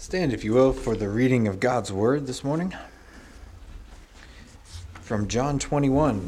Stand, if you will, for the reading of God's Word this morning from John 21.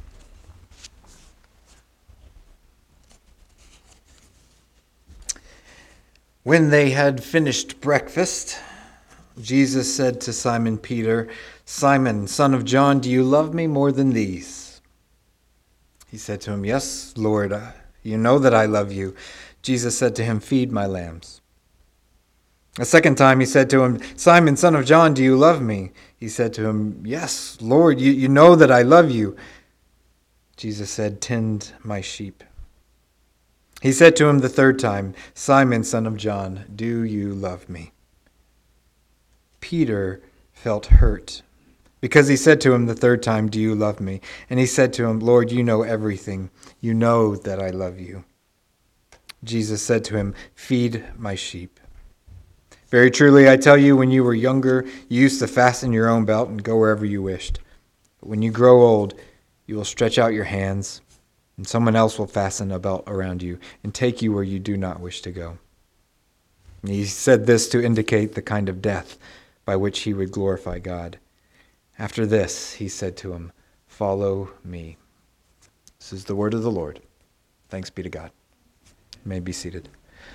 When they had finished breakfast, Jesus said to Simon Peter, "Simon, son of John, do you love me more than these?" He said to him, "Yes, Lord, you know that I love you." Jesus said to him, "Feed my lambs." A second time he said to him, "Simon, son of John, do you love me?" He said to him, "Yes, Lord, you know that I love you." Jesus said, "Tend my sheep." He said to him the third time, "Simon, son of John, do you love me?" Peter felt hurt because he said to him the third time, "Do you love me?" And he said to him, "Lord, you know everything. You know that I love you." Jesus said to him, "Feed my sheep. Very truly, I tell you, when you were younger, you used to fasten your own belt and go wherever you wished. But when you grow old, you will stretch out your hands, and someone else will fasten a belt around you and take you where you do not wish to go." And he said this to indicate the kind of death by which he would glorify God. After this, he said to him, "Follow me." This is the word of the Lord. Thanks be to God. You may be seated.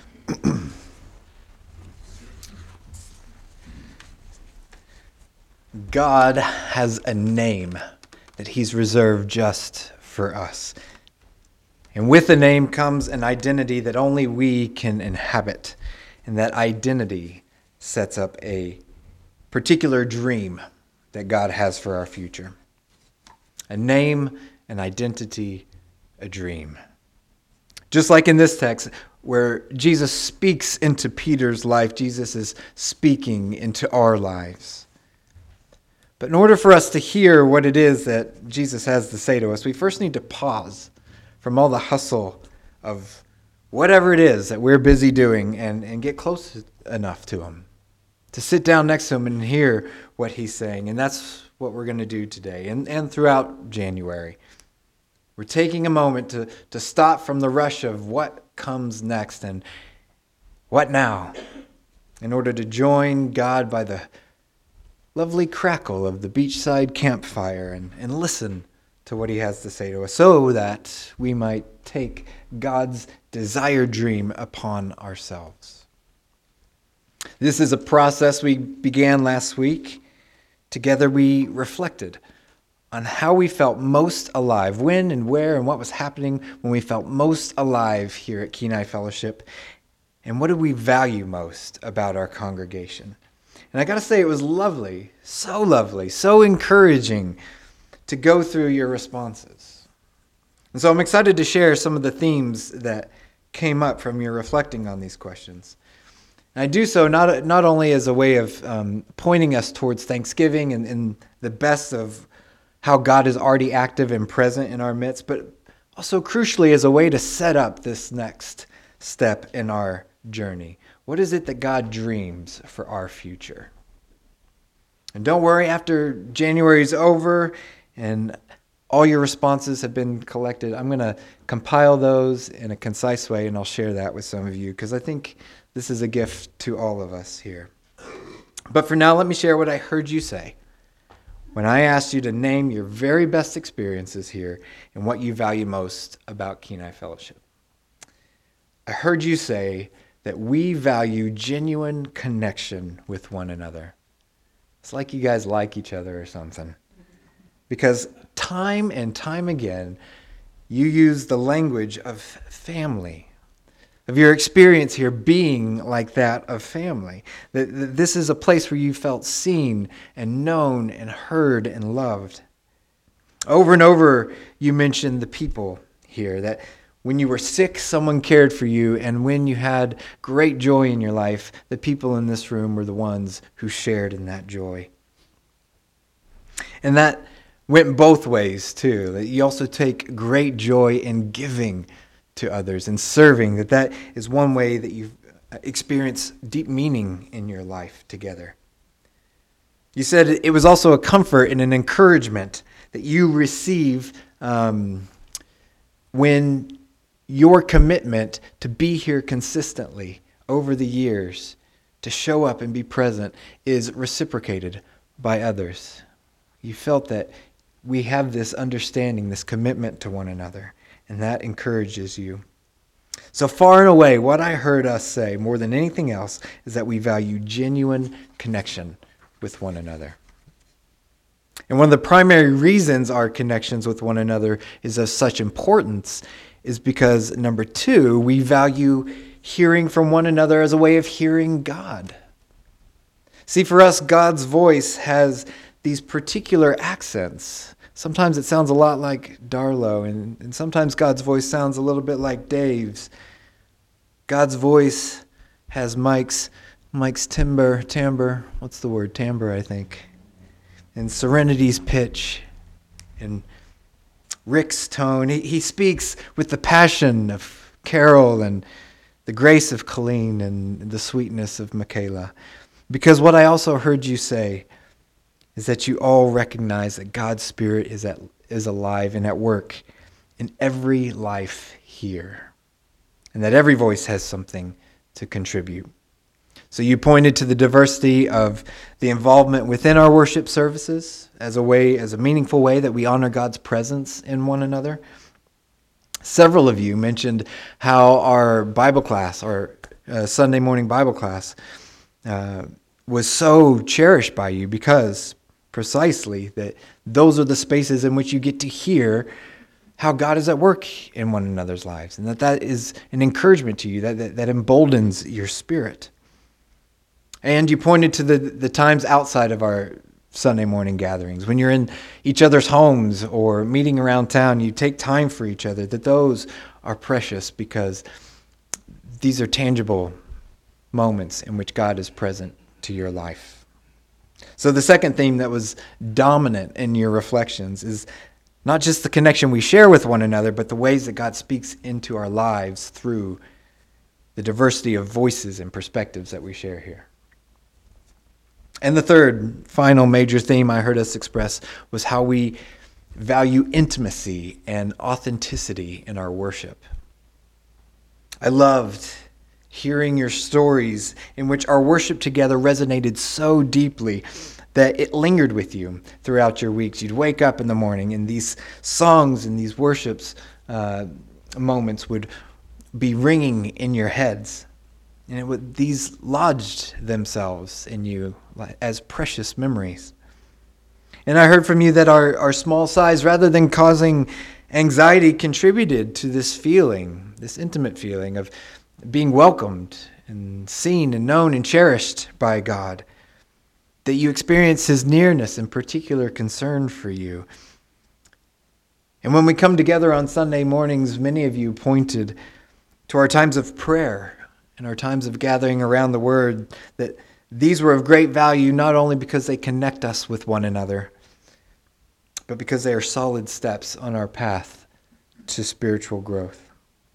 God has a name that he's reserved just for us. And with the name comes an identity that only we can inhabit. And that identity sets up a particular dream that God has for our future. A name, an identity, a dream. Just like in this text, where Jesus speaks into Peter's life, Jesus is speaking into our lives. But in order for us to hear what it is that Jesus has to say to us, we first need to pause from all the hustle of whatever it is that we're busy doing and get close enough to him, to sit down next to him and hear what he's saying. And that's what we're going to do today and throughout January. We're taking a moment to stop from the rush of what comes next and what now, in order to join God by the lovely crackle of the beachside campfire and listen to what he has to say to us, so that we might take God's desired dream upon ourselves. This is a process we began last week. Together we reflected on how we felt most alive, when and where and what was happening when we felt most alive here at Kenai Fellowship, and what did we value most about our congregation. And I got to say, it was lovely, so encouraging to go through your responses. And so I'm excited to share some of the themes that came up from your reflecting on these questions. And I do so not only as a way of pointing us towards Thanksgiving and the best of how God is already active and present in our midst, but also crucially as a way to set up this next step in our journey. What is it that God dreams for our future? And don't worry, after January is over and all your responses have been collected, I'm going to compile those in a concise way, and I'll share that with some of you, because I think this is a gift to all of us here. But for now, let me share what I heard you say when I asked you to name your very best experiences here and what you value most about Kenai Fellowship. I heard you say that we value genuine connection with one another. It's like you guys like each other or something. Because time and time again, you use the language of family, of your experience here being like that of family. That this is a place where you felt seen and known and heard and loved. Over and over, you mentioned the people here, that when you were sick, someone cared for you, and when you had great joy in your life, the people in this room were the ones who shared in that joy. And that went both ways, too. That you also take great joy in giving to others and serving, that is one way that you experience deep meaning in your life together. You said it was also a comfort and an encouragement that you receive when your commitment to be here consistently over the years to show up and be present is reciprocated by others. You felt that we have this understanding, this commitment to one another, and that encourages you. So far and away, what I heard us say more than anything else is that we value genuine connection with one another. And one of the primary reasons our connections with one another is of such importance is because, number two, we value hearing from one another as a way of hearing God. See, for us, God's voice has these particular accents. Sometimes it sounds a lot like Darlo, and sometimes God's voice sounds a little bit like Dave's. God's voice has Mike's timbre, what's the word? Timbre, I think. And Serenity's pitch, and Rick's tone. He speaks with the passion of Carol and the grace of Colleen and the sweetness of Michaela. Because what I also heard you say is that you all recognize that God's Spirit is alive and at work in every life here, and that every voice has something to contribute. So you pointed to the diversity of the involvement within our worship services as a meaningful way that we honor God's presence in one another. Several of you mentioned how our Bible class, our Sunday morning Bible class, was so cherished by you because precisely that those are the spaces in which you get to hear how God is at work in one another's lives, and that is an encouragement to you, that emboldens your spirit. And you pointed to the times outside of our Sunday morning gatherings, when you're in each other's homes or meeting around town, you take time for each other, that those are precious because these are tangible moments in which God is present to your life. So the second theme that was dominant in your reflections is not just the connection we share with one another, but the ways that God speaks into our lives through the diversity of voices and perspectives that we share here. And the third, final major theme I heard us express was how we value intimacy and authenticity in our worship. I loved hearing your stories in which our worship together resonated so deeply that it lingered with you throughout your weeks. You'd wake up in the morning and these songs and these worships moments would be ringing in your heads. And these lodged themselves in you as precious memories. And I heard from you that our small size, rather than causing anxiety, contributed to this feeling, this intimate feeling of being welcomed and seen and known and cherished by God. That you experience His nearness and particular concern for you. And when we come together on Sunday mornings, many of you pointed to our times of prayer and our times of gathering around the Word, that these were of great value not only because they connect us with one another, but because they are solid steps on our path to spiritual growth.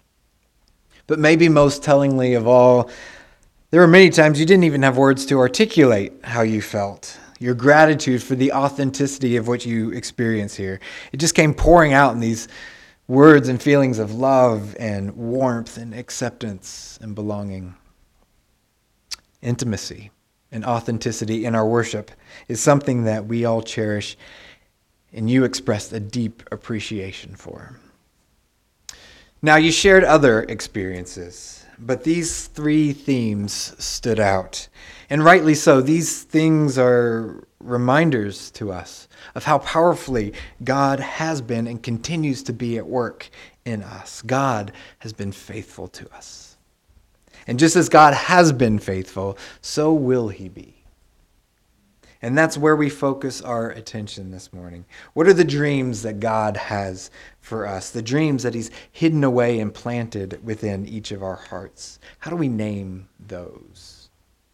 But maybe most tellingly of all, there were many times you didn't even have words to articulate how you felt. Your gratitude for the authenticity of what you experience here. It just came pouring out in these words and feelings of love and warmth and acceptance and belonging. Intimacy and authenticity in our worship is something that we all cherish, and you expressed a deep appreciation for. Now, you shared other experiences, but these three themes stood out. And rightly so. These things are reminders to us of how powerfully God has been and continues to be at work in us. God has been faithful to us. And just as God has been faithful, so will He be. And that's where we focus our attention this morning. What are the dreams that God has for us? The dreams that He's hidden away and planted within each of our hearts. How do we name those?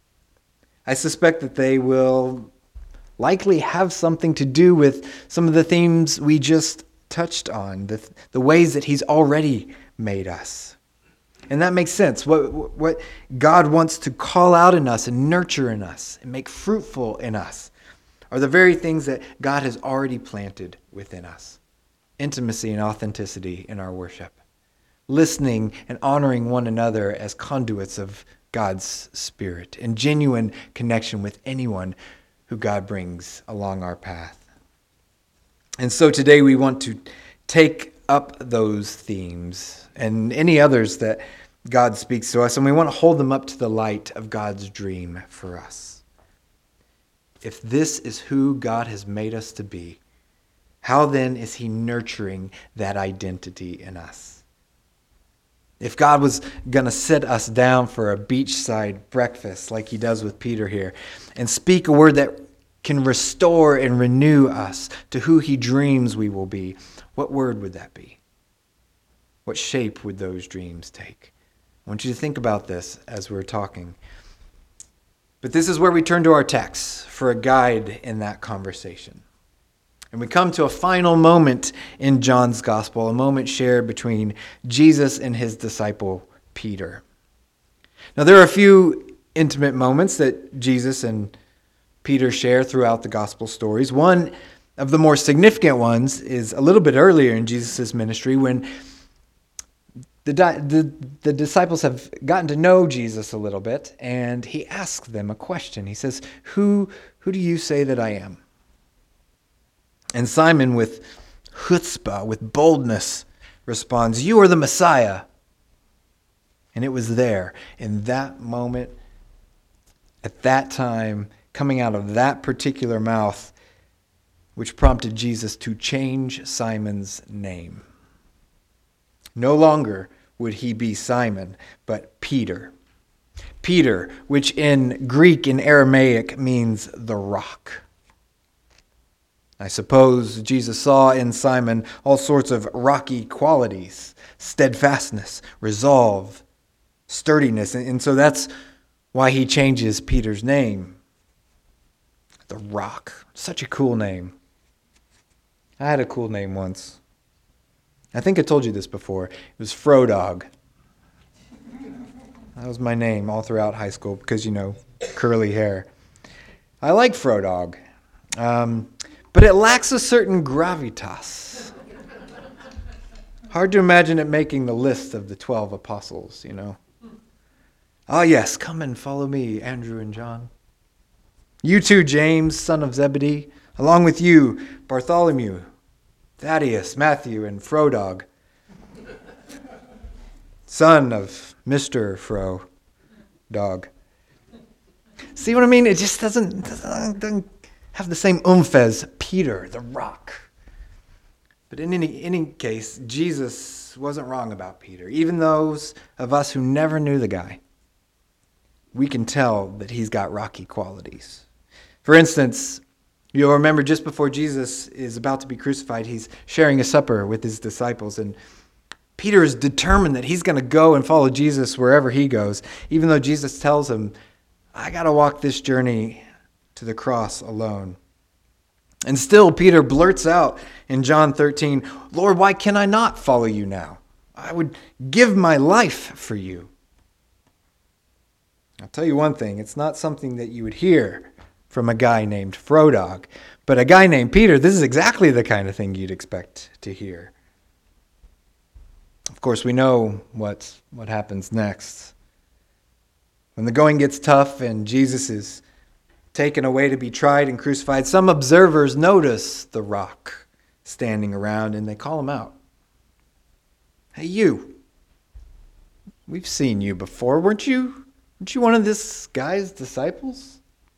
I suspect that they will likely have something to do with some of the themes we just touched on, the ways that He's already made us. And that makes sense. What God wants to call out in us and nurture in us and make fruitful in us are the very things that God has already planted within us. Intimacy and authenticity in our worship. Listening and honoring one another as conduits of God's Spirit and genuine connection with anyone who God brings along our path. And so today we want to take up those themes and any others that God speaks to us, and we want to hold them up to the light of God's dream for us. If this is who God has made us to be, how then is he nurturing that identity in us? If God was going to sit us down for a beachside breakfast like he does with Peter here and speak a word that can restore and renew us to who he dreams we will be, what word would that be? What shape would those dreams take? I want you to think about this as we're talking. But this is where we turn to our text for a guide in that conversation. And we come to a final moment in John's gospel, a moment shared between Jesus and his disciple, Peter. Now, there are a few intimate moments that Jesus and Peter share throughout the gospel stories. One of the more significant ones is a little bit earlier in Jesus' ministry when the disciples have gotten to know Jesus a little bit, and he asks them a question. He says, Who do you say that I am? And Simon, with chutzpah, with boldness, responds, You are the Messiah. And it was there, in that moment, at that time, coming out of that particular mouth, which prompted Jesus to change Simon's name. No longer would he be Simon, but Peter. Peter, which in Greek and Aramaic means the rock. I suppose Jesus saw in Simon all sorts of rocky qualities, steadfastness, resolve, sturdiness. And so that's why he changes Peter's name. The Rock. Such a cool name. I had a cool name once. I think I told you this before. It was Frodog. That was my name all throughout high school because, curly hair. I like Frodog. But it lacks a certain gravitas. Hard to imagine it making the list of the 12 apostles, Oh yes, come and follow me, Andrew and John. You too, James, son of Zebedee. Along with you, Bartholomew, Thaddeus, Matthew, and Frodog, son of Mr. Fro, dog. See what I mean? It just doesn't have the same oomph as Peter, the rock. But in any case, Jesus wasn't wrong about Peter. Even those of us who never knew the guy, we can tell that he's got rocky qualities. For instance, you'll remember just before Jesus is about to be crucified, he's sharing a supper with his disciples, and Peter is determined that he's going to go and follow Jesus wherever he goes, even though Jesus tells him, I got to walk this journey to the cross alone. And still, Peter blurts out in John 13, Lord, why can I not follow you now? I would give my life for you. I'll tell you one thing, it's not something that you would hear from a guy named Frodog, but a guy named Peter, this is exactly the kind of thing you'd expect to hear. Of course, we know what happens next. When the going gets tough and Jesus is taken away to be tried and crucified, some observers notice the rock standing around and they call him out. Hey, you. We've seen you before. Weren't you one of this guy's disciples?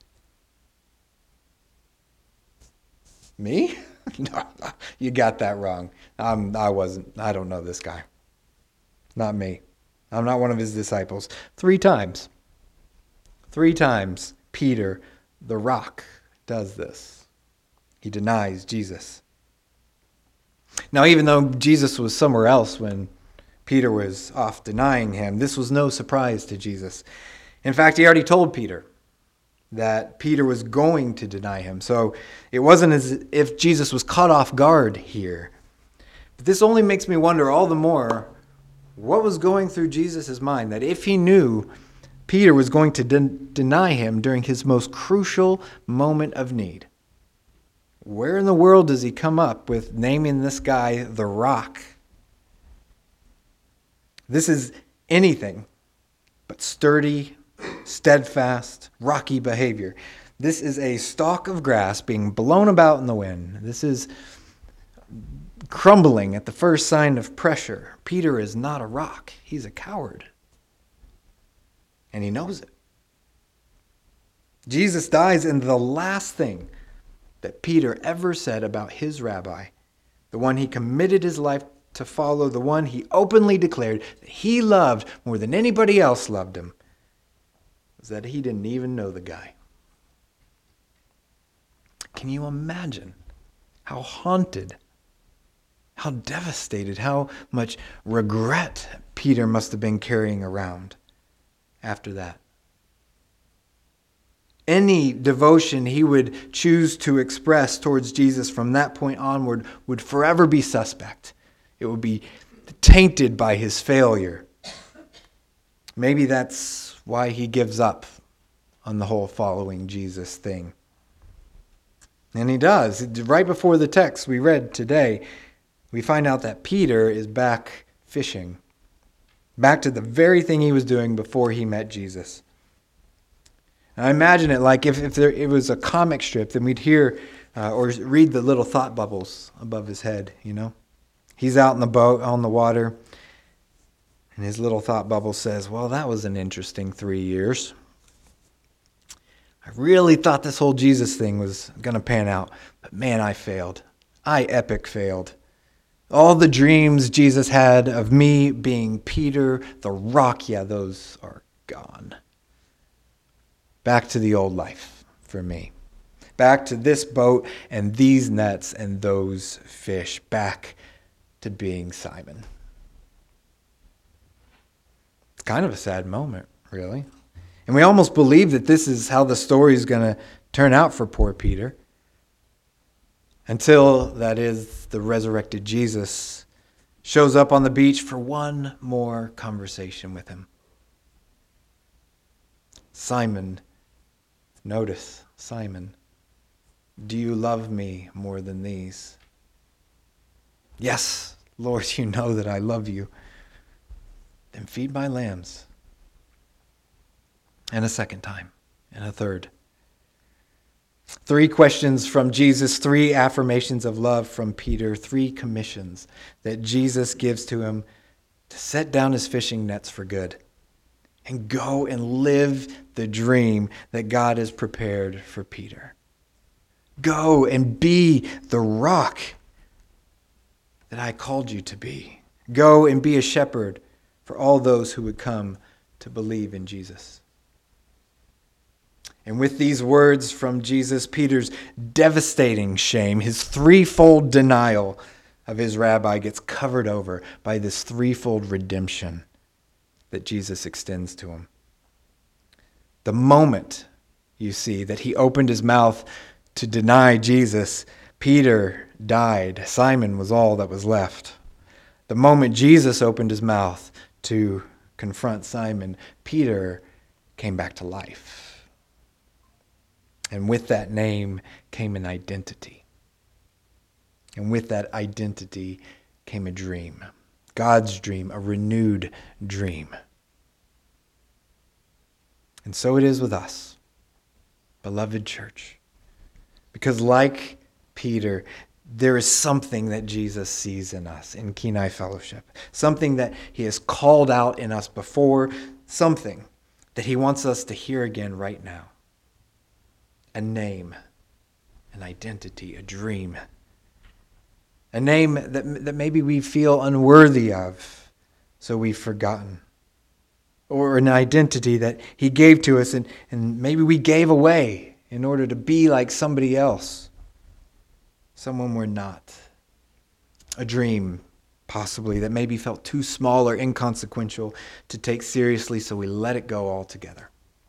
Me? No, you got that wrong. I wasn't. I don't know this guy. Not me. I'm not one of his disciples. 3 times. 3 times Peter, the rock, does this. He denies Jesus. Now, even though Jesus was somewhere else when Peter was off denying him, this was no surprise to Jesus. In fact, he already told Peter that Peter was going to deny him. So it wasn't as if Jesus was caught off guard here. But this only makes me wonder all the more what was going through Jesus' mind, that if he knew Peter was going to deny him during his most crucial moment of need, where in the world does he come up with naming this guy the Rock? This is anything but sturdy steadfast, rocky behavior. This is a stalk of grass being blown about in the wind. This is crumbling at the first sign of pressure. Peter is not a rock. He's a coward. And he knows it. Jesus dies, and the last thing that Peter ever said about his rabbi, the one he committed his life to follow, the one he openly declared that he loved more than anybody else loved him, was that he didn't even know the guy. Can you imagine how haunted, how devastated, how much regret Peter must have been carrying around after that? Any devotion he would choose to express towards Jesus from that point onward would forever be suspect. It would be tainted by his failure. Maybe that's why he gives up on the whole following Jesus thing. And he does. Right before the text we read today, we find out that Peter is back fishing. Back to the very thing he was doing before he met Jesus. And I imagine it like if it was a comic strip, then we'd hear or read the little thought bubbles above his head, you know. He's out in the boat, on the water, and his little thought bubble says, well, that was an interesting 3 years. I really thought this whole Jesus thing was going to pan out, but man, I failed. I epic failed. All the dreams Jesus had of me being Peter, the rock, yeah, those are gone. Back to the old life for me. Back to this boat and these nets and those fish. Back to being Simon. It's kind of a sad moment, really. And we almost believe that this is how the story is going to turn out for poor Peter. Until, that is, the resurrected Jesus shows up on the beach for one more conversation with him. Simon, notice, Simon, do you love me more than these? Yes, Lord, you know that I love you. Then feed my lambs. And a second time, and a third. 3 questions from Jesus, 3 affirmations of love from Peter, 3 commissions that Jesus gives to him to set down his fishing nets for good and go and live the dream that God has prepared for Peter. Go and be the rock that I called you to be. Go and be a shepherd for all those who would come to believe in Jesus. And with these words from Jesus, Peter's devastating shame, his threefold denial of his rabbi gets covered over by this threefold redemption that Jesus extends to him. The moment, you see, that he opened his mouth to deny Jesus, Peter died. Simon was all that was left. The moment Jesus opened his mouth to confront Simon, Peter came back to life. And with that name came an identity. And with that identity came a dream. God's dream, a renewed dream. And so it is with us, beloved church. Because like Peter, there is something that Jesus sees in us in Kenai Fellowship. Something that he has called out in us before. Something that he wants us to hear again right now. A name, an identity, a dream. A name that maybe we feel unworthy of, so we've forgotten. Or an identity that he gave to us and maybe we gave away in order to be like somebody else. Someone we're not. A dream, possibly, that maybe felt too small or inconsequential to take seriously, so we let it go altogether.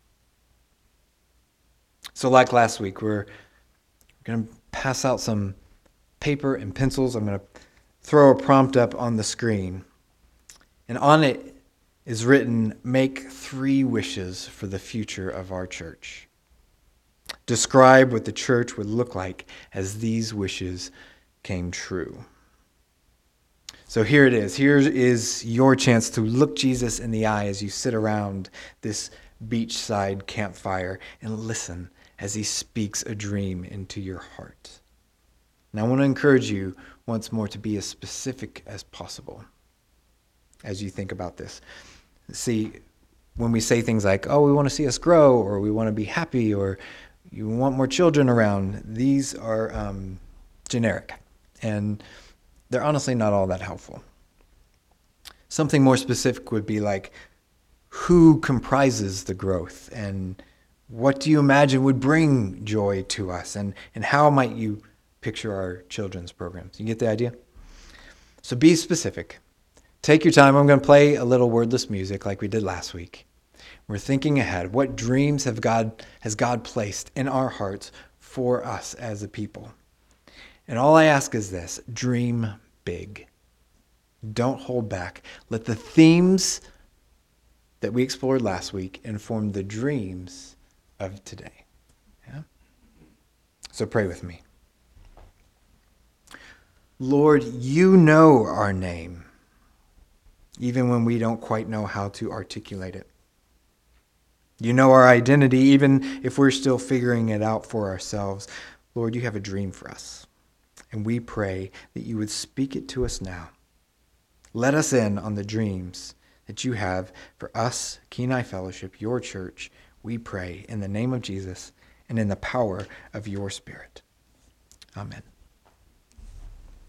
So like last week, we're going to pass out some paper and pencils. I'm going to throw a prompt up on the screen. And on it is written, make 3 wishes for the future of our church. Describe what the church would look like as these wishes came true. So here it is. Here is your chance to look Jesus in the eye as you sit around this beachside campfire and listen as he speaks a dream into your heart. And I want to encourage you once more to be as specific as possible as you think about this. See, when we say things like, oh, we want to see us grow, or we want to be happy, or you want more children around, these are generic. And they're honestly not all that helpful. Something more specific would be like, who comprises the growth? And what do you imagine would bring joy to us? And how might you picture our children's programs? You get the idea? So be specific. Take your time. I'm going to play a little wordless music like we did last week. We're thinking ahead. What dreams has God placed in our hearts for us as a people? And all I ask is this: dream big. Don't hold back. Let the themes that we explored last week inform the dreams of today. Yeah? So pray with me. Lord, you know our name, even when we don't quite know how to articulate it. You know our identity, even if we're still figuring it out for ourselves. Lord, you have a dream for us, and we pray that you would speak it to us now. Let us in on the dreams that you have for us, Kenai Fellowship, your church. We pray in the name of Jesus and in the power of your Spirit. Amen.